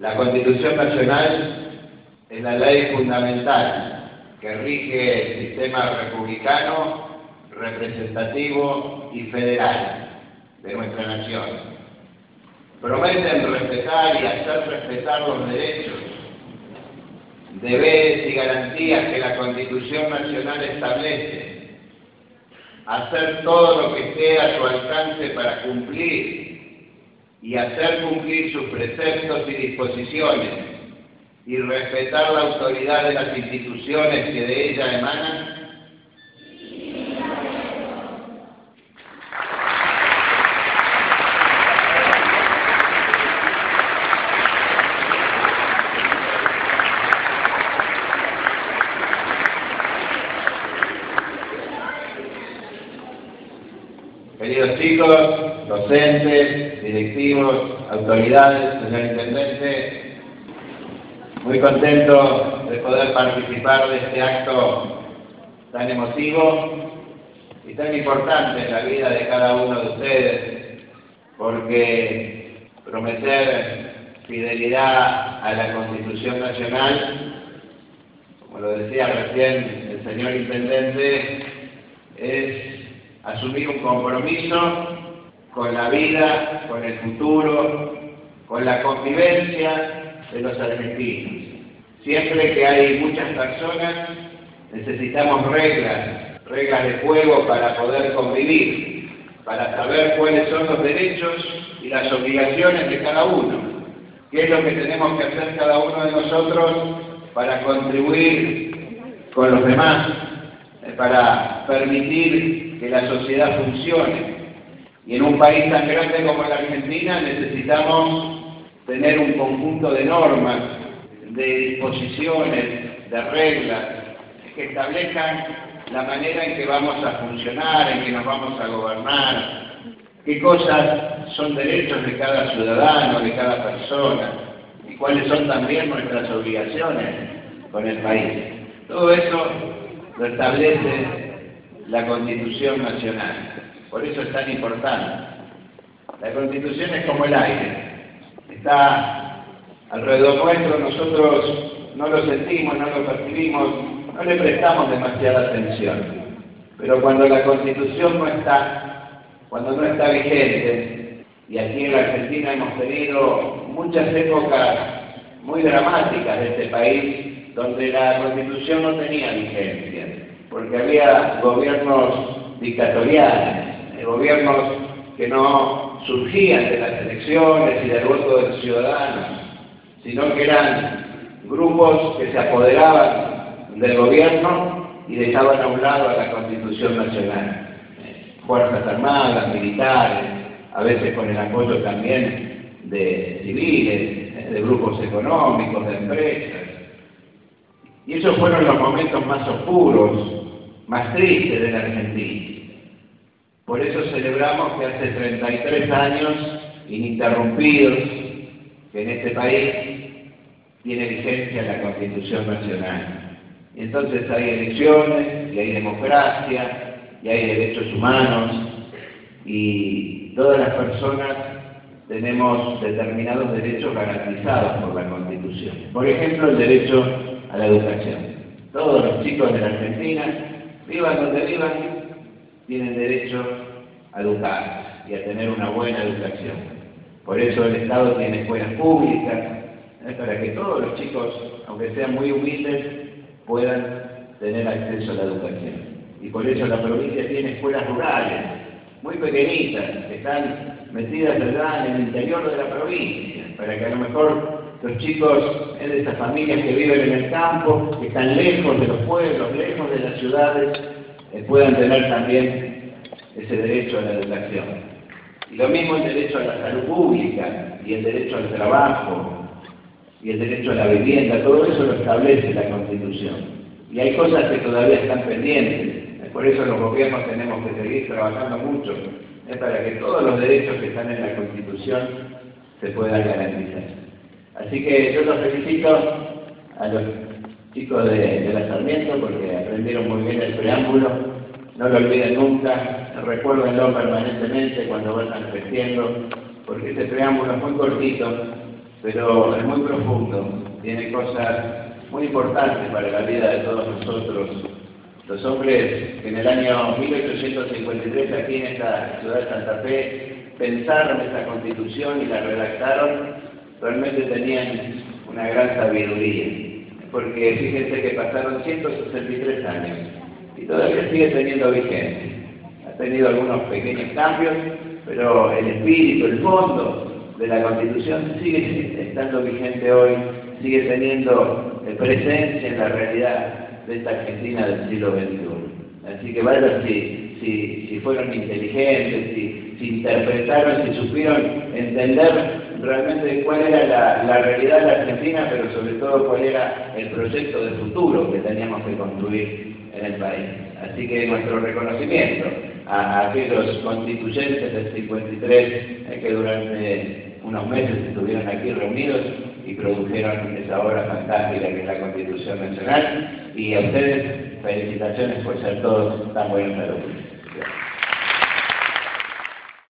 La Constitución Nacional es la ley fundamental que rige el sistema republicano, representativo y federal de nuestra nación. Prometen respetar y hacer respetar los derechos, deberes y garantías que la Constitución Nacional establece, hacer todo lo que esté a su alcance para cumplir y hacer cumplir sus preceptos y disposiciones, y respetar la autoridad de las instituciones que de ella emanan. Queridos chicos, docentes, directivos, autoridades, señor Intendente, muy contento de poder participar de este acto tan emotivo y tan importante en la vida de cada uno de ustedes, porque prometer fidelidad a la Constitución Nacional, como lo decía recién el señor Intendente, es asumir un compromiso con la vida, con el futuro, con la convivencia de los argentinos. Siempre que hay muchas personas, necesitamos reglas de juego para poder convivir, para saber cuáles son los derechos y las obligaciones de cada uno, qué es lo que tenemos que hacer cada uno de nosotros para contribuir con los demás, para permitir que la sociedad funcione. Y en un país tan grande como la Argentina necesitamos tener un conjunto de normas, de disposiciones, de reglas, que establezcan la manera en que vamos a funcionar, en que nos vamos a gobernar, qué cosas son derechos de cada ciudadano, de cada persona, y cuáles son también nuestras obligaciones con el país. Todo eso lo establece la Constitución Nacional. Por eso es tan importante. La Constitución es como el aire. Está alrededor nuestro, nosotros no lo sentimos, no lo percibimos, no le prestamos demasiada atención. Pero cuando la Constitución no está, cuando no está vigente, y aquí en la Argentina hemos tenido muchas épocas muy dramáticas de este país, donde la Constitución no tenía vigencia, porque había gobiernos dictatoriales, gobiernos que no surgían de las elecciones y del voto de los ciudadanos, sino que eran grupos que se apoderaban del gobierno y dejaban a un lado a la Constitución Nacional. Fuerzas armadas, militares, a veces con el apoyo también de civiles, de grupos económicos, de empresas. Y esos fueron los momentos más oscuros, más tristes de la Argentina. Por eso celebramos que hace 33 años ininterrumpidos que en este país tiene vigencia la Constitución Nacional. Y entonces hay elecciones, y hay democracia, y hay derechos humanos, y todas las personas tenemos determinados derechos garantizados por la Constitución. Por ejemplo, el derecho a la educación. Todos los chicos de la Argentina, vivan donde vivan, tienen derecho a educarse y a tener una buena educación. Por eso el Estado tiene escuelas públicas, para que todos los chicos, aunque sean muy humildes, puedan tener acceso a la educación. Y por eso la provincia tiene escuelas rurales, muy pequeñitas, que están metidas allá en el interior de la provincia, para que a lo mejor los chicos de esas familias que viven en el campo, que están lejos de los pueblos, lejos de las ciudades, puedan tener también ese derecho a la educación. Y lo mismo el derecho a la salud pública, y el derecho al trabajo, y el derecho a la vivienda, todo eso lo establece la Constitución. Y hay cosas que todavía están pendientes, por eso los gobiernos tenemos que seguir trabajando mucho, para que todos los derechos que están en la Constitución se puedan garantizar. Así que yo los felicito a los chicos de la Sarmiento porque aprendieron muy bien el preámbulo, no lo olviden nunca, recuérdenlo permanentemente cuando vayan creciendo, porque este preámbulo es muy cortito, pero es muy profundo, tiene cosas muy importantes para la vida de todos nosotros. Los hombres que en el año 1853 aquí en esta ciudad de Santa Fe pensaron esta Constitución y la redactaron, realmente tenían una gran sabiduría, porque fíjense que pasaron 163 años y todavía sigue teniendo vigencia. Ha tenido algunos pequeños cambios, pero el espíritu, el fondo de la Constitución sigue estando vigente hoy, sigue teniendo presencia en la realidad de esta Argentina del siglo XXI. Así que vaya si fueron inteligentes, si interpretaron, si supieron entender realmente cuál era la realidad de la Argentina, pero sobre todo cuál era el proyecto de futuro que teníamos que construir en el país. Así que nuestro reconocimiento a aquellos constituyentes del 53 que durante unos meses estuvieron aquí reunidos y produjeron esa obra fantástica que es la Constitución Nacional, y a ustedes felicitaciones por ser todos tan buenos alumnos.